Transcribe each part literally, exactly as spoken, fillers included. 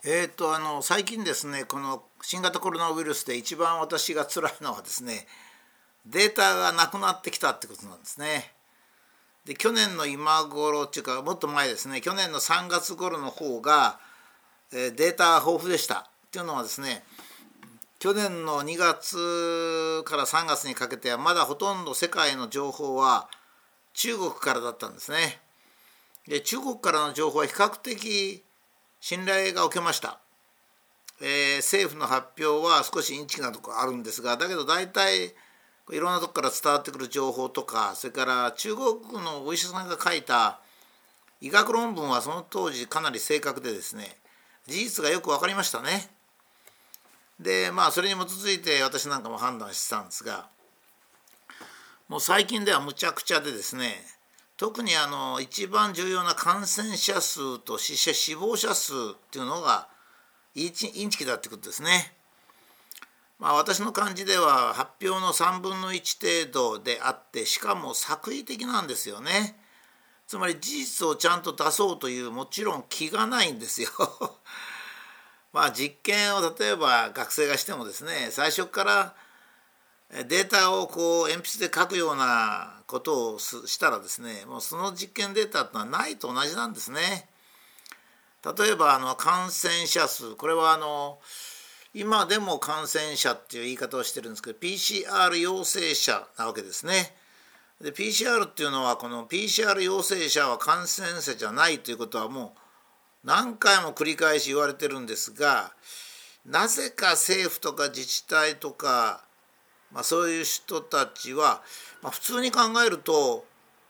えーと、あの最近ですね、この新型コロナウイルスで一番私が辛いのはですね、データがなくなってきたってことなんですね。で、去年の今頃っていうか、もっと前ですね、去年のさんがつ頃の方が、えーデータ豊富でした。っていうのはですね、去年のにがつからさんがつにかけてはまだほとんど世界の情報は中国からだったんですね。で、中国からの情報は比較的信頼が受けました。えー政府の発表は少しインチキなところあるんですが、だけど大体いろんなところから伝わってくる情報とか、それから中国のお医者さんが書いた医学論文はその当時かなり正確でですね、事実がよく分かりましたね。で、まあそれに基づいて私なんかも判断してたんですが、もう最近ではむちゃくちゃでですね、特にあの一番重要な感染者数と死者死亡者数っていうのがインチインチキだってことですね。まあ、私の感じでは発表のさんぶんのいち程度であって、しかも作為的なんですよね。つまり事実をちゃんと出そうというもちろん気がないんですよ。まあ実験を例えば学生がしてもですね、最初からデータをこう鉛筆で書くようなことをしたらですね、もうその実験データってのはないと同じなんですね。例えばあの感染者数、これはあの今でも感染者っていう言い方をしてるんですけど、 ピーシーアール 陽性者なわけですね。で ピーシーアール っていうのは、この ピーシーアール 陽性者は感染者じゃないということはもう何回も繰り返し言われてるんですが、なぜか政府とか自治体とか、まあ、そういう人たちは、まあ、普通に考えると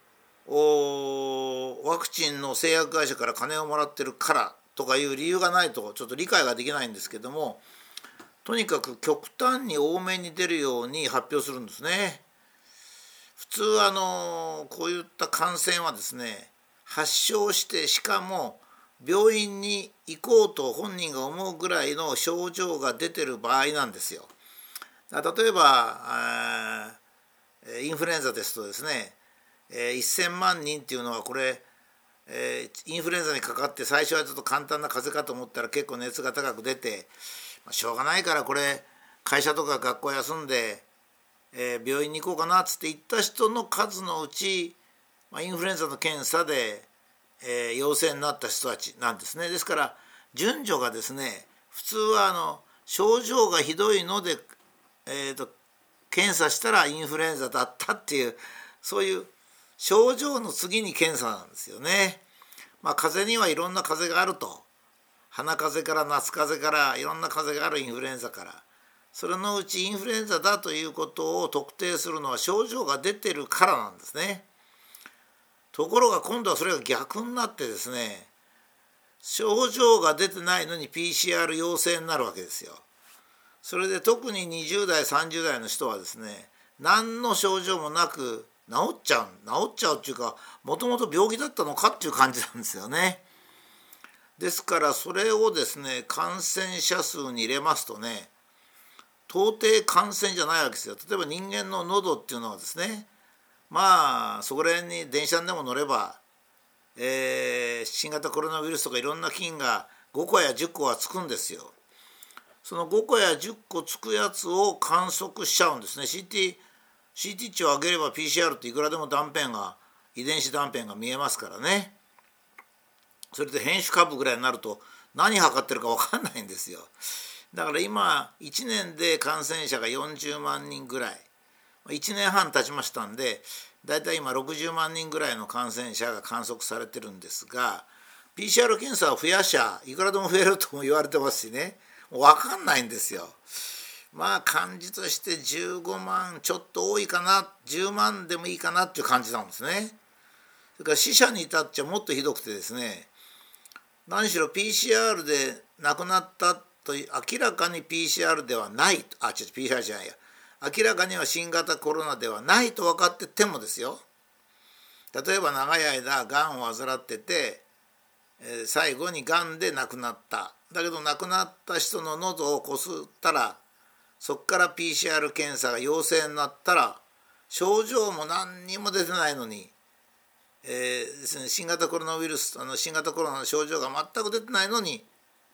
おワクチンの製薬会社から金をもらってるからとかいう理由がないとちょっと理解ができないんですけども、とにかく極端に多めに出るように発表するんですね。普通あのこういった感染はですね、発症してしかも病院に行こうと本人が思うぐらいの症状が出てる場合なんですよ。例えばインフルエンザですとですね、せんまん人っていうのはこれ、えーインフルエンザにかかって最初はちょっと簡単な風邪かと思ったら結構熱が高く出て、まあ、しょうがないからこれ会社とか学校休んで、えー病院に行こうかなっつって行った人の数のうち、まあ、インフルエンザの検査で、えー陽性になった人たちなんですね。ですから順序がですね、普通はあの症状がひどいので、えーと検査したらインフルエンザだったっていう、そういう症状の次に検査なんですよね。まあ風邪にはいろんな風邪があると、鼻風邪から夏風邪からいろんな風邪がある、インフルエンザから、それのうちインフルエンザだということを特定するのは症状が出てるからなんですね。ところが今度はそれが逆になってですね、症状が出てないのに ピーシーアール 陽性になるわけですよ。それで特ににじゅう代さんじゅう代の人はですね、何の症状もなく治っちゃう治っちゃうっていうか、もともと病気だったのかっていう感じなんですよね。ですからそれをですね、感染者数に入れますとね、到底感染じゃないわけですよ。例えば人間の喉っていうのはですね、まあそこら辺に電車にでも乗れば、えー新型コロナウイルスとかいろんな菌がごこやじゅっこはつくんですよ。そのごこやじゅっこつくやつを観測しちゃうんですね。 シーティー シーティー 値を上げれば ピーシーアール っていくらでも断片が遺伝子断片が見えますからね。それで変種株ぐらいになると何測ってるか分かんないんですよ。だから今いちねんで感染者がよんじゅうまん人ぐらい、いちねんはん経ちましたんで、だいたい今ろくじゅうまん人ぐらいの感染者が観測されてるんですが、 ピーシーアール 検査を増やしゃいくらでも増えるとも言われてますしね、もう分かんないんですよ。まあ感じとしてじゅうごまんちょっと多いかな、じゅうまんでもいいかなっていう感じなんですね。それから死者に至っちゃもっとひどくてですね、何しろ ピーシーアール で亡くなったという、明らかに ピーシーアール ではない、あ、違う ピーシーアール じゃないや、明らかには新型コロナではないと分かっててもですよ、例えば長い間がんを患ってて、えー最後にがんで亡くなった、だけど亡くなった人の喉をこすったら、そこから ピーシーアール 検査が陽性になったら、症状も何にも出てないのに、えーですね、新型コロナウイルスあの新型コロナの症状が全く出てないのに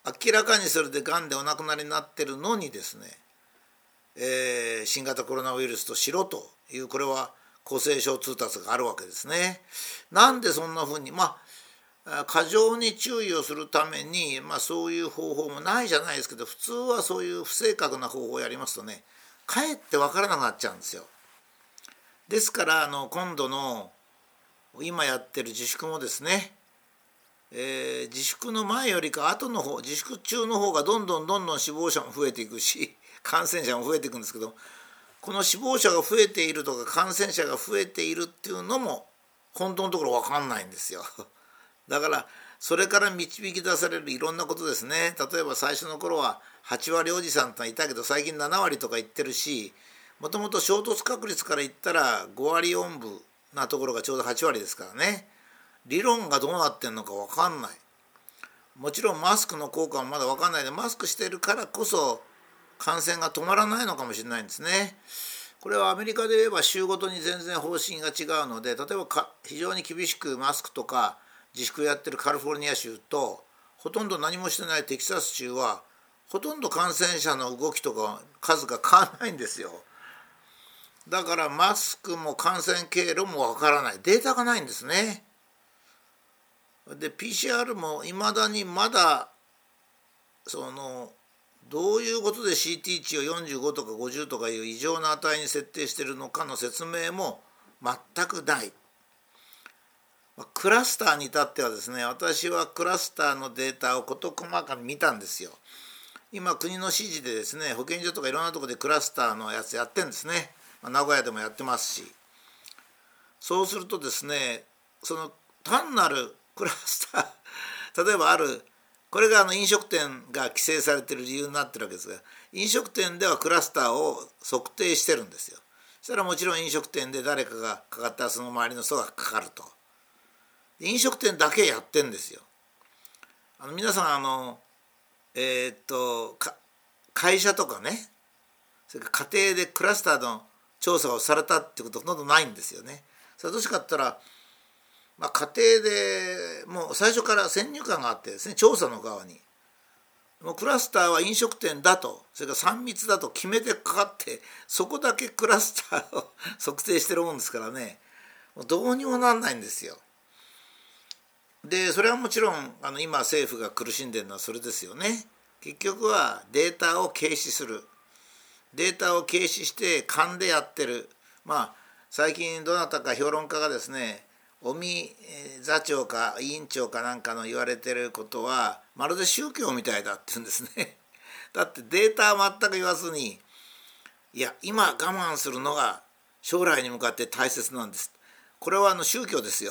明らかにそれでがんでお亡くなりになってるのにですね、えー、新型コロナウイルスとしろという、これは厚生省通達があるわけですね。なんでそんなふうに、まあ過剰に注意をするために、まあ、そういう方法もないじゃないですけど、普通はそういう不正確な方法をやりますとね、かえって分からなくなっちゃうんですよ。ですからあの今度の今やってる自粛もですね、えー、自粛の前よりか後の方、自粛中の方がどんどんどんどん死亡者も増えていくし、感染者も増えていくんですけど、この死亡者が増えているとか感染者が増えているっていうのも本当のところ分かんないんですよ。だからそれから導き出されるいろんなことですね。例えば最初の頃ははち割おじさんっていたけど、最近なな割とか言ってるし、もともと衝突確率から言ったらご割よんぶなところがちょうどはち割ですからね。理論がどうなってんのか分かんない。もちろんマスクの効果はまだ分かんないで、マスクしてるからこそ感染が止まらないのかもしれないんですね。これはアメリカで言えば州ごとに全然方針が違うので、例えばか非常に厳しくマスクとか自粛やってるカリフォルニア州と、ほとんど何もしてないテキサス州はほとんど感染者の動きとか数が変わらないんですよ。だからマスクも感染経路もわからない、データがないんですね。で ピーシーアール もいまだにまだそのどういうことで シーティー 値をよんじゅうごとかごじゅうとかいう異常な値に設定しているのかの説明も全くない。クラスターに至ってはですね、私はクラスターのデータを事細かに見たんですよ。今国の指示でですね、保健所とかいろんなところでクラスターのやつやってるんですね。名古屋でもやってますし、そうするとですね、その単なるクラスター、例えばある、これがあの飲食店が規制されている理由になってるわけですが、飲食店ではクラスターを測定してるんですよ。そしたらもちろん飲食店で誰かがかかったらその周りの人がかかると。飲食店だけやってんですよ。あの皆さんあのえー、っと会社とかね、それから家庭でクラスターの調査をされたってことほとんどないんですよね。それはどうしかったら、まあ、家庭でもう最初から先入観があってですね、調査の側にもうクラスターは飲食店だと、それからさん密だと決めてかかって、そこだけクラスターを測定してるもんですからね、もうどうにもなんないんですよ。でそれはもちろんあの今政府が苦しんでるのはそれですよね。結局はデータを軽視する、データを軽視して勘でやってる。まあ最近どなたか評論家がですね、尾身座長か委員長かなんかの言われてることはまるで宗教みたいだって言うんですね。だってデータは全く言わずに、いや今我慢するのが将来に向かって大切なんです、これはあの宗教ですよ。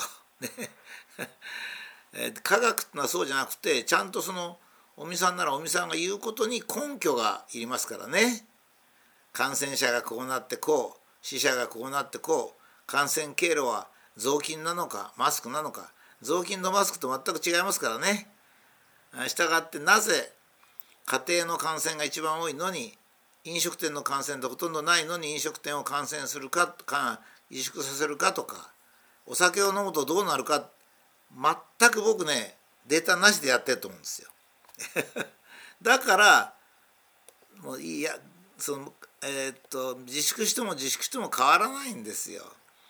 科学ってのはそうじゃなくて、ちゃんとその尾身さんなら尾身さんが言うことに根拠がいりますからね。感染者がこうなってこう、死者がこうなってこう、感染経路は雑巾なのかマスクなのか、雑巾とマスクと全く違いますからね。したがってなぜ家庭の感染が一番多いのに、飲食店の感染とほとんどないのに飲食店を感染するかか自粛させるかとか、お酒を飲むとどうなるか、全く僕ねデータなしでやってると思うんですよ。だからもういやその、えー、っと自粛しても自粛しても変わらないんですよ。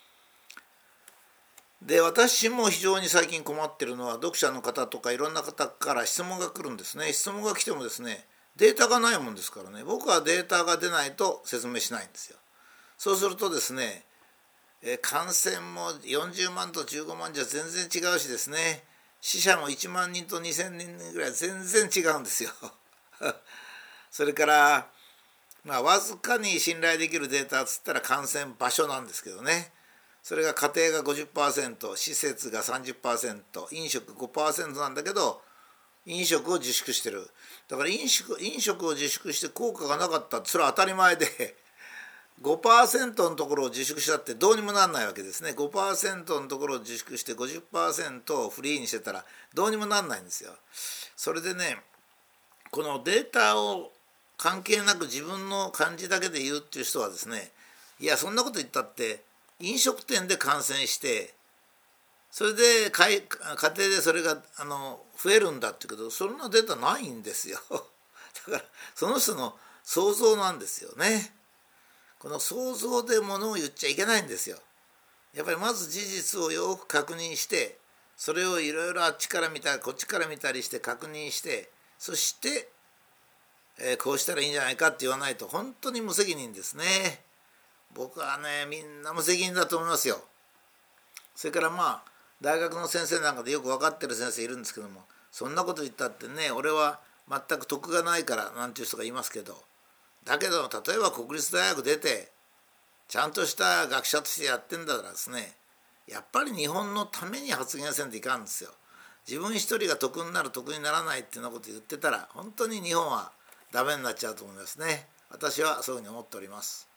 で私も非常に最近困ってるのは、読者の方とかいろんな方から質問が来るんですね。質問が来てもですね、データがないもんですからね、僕はデータが出ないと説明しないんですよ。そうするとですね、え感染もよんじゅうまんとじゅうごまんじゃ全然違うしですね、死者もいちまんにんとにせんにんぐらい全然違うんですよ。それからまあわずかに信頼できるデータっつったら感染場所なんですけどね、それが家庭が ごじゅっパーセント、 施設が さんじゅっパーセント、 飲食 ごパーセント なんだけど、飲食を自粛してる。だから飲食飲食を自粛して効果がなかったってそれは当たり前で、ごパーセント のところを自粛したってどうにもなんないわけですね。 ごパーセント のところを自粛して ごじゅっパーセント をフリーにしてたらどうにもなんないんですよ。それでね、このデータを関係なく自分の感じだけで言うっていう人はですね、いやそんなこと言ったって飲食店で感染してそれで家家庭でそれがあの増えるんだっていうけど、そんなデータないんですよだからその人の想像なんですよね。この想像でものを言っちゃいけないんですよ。やっぱりまず事実をよく確認して、それをいろいろあっちから見たりこっちから見たりして確認して、そして、えー、こうしたらいいんじゃないかって言わないと本当に無責任ですね。僕はね、みんな無責任だと思いますよ。それからまあ大学の先生なんかでよく分かってる先生いるんですけども、そんなこと言ったってね、俺は全く得がないからなんていう人がいますけど、だけど例えば国立大学出てちゃんとした学者としてやってんだからですね、やっぱり日本のために発言せんといかんですよ。自分一人が得になる得にならないっていうようなこと言ってたら本当に日本はダメになっちゃうと思いますね。私はそういうふうに思っております。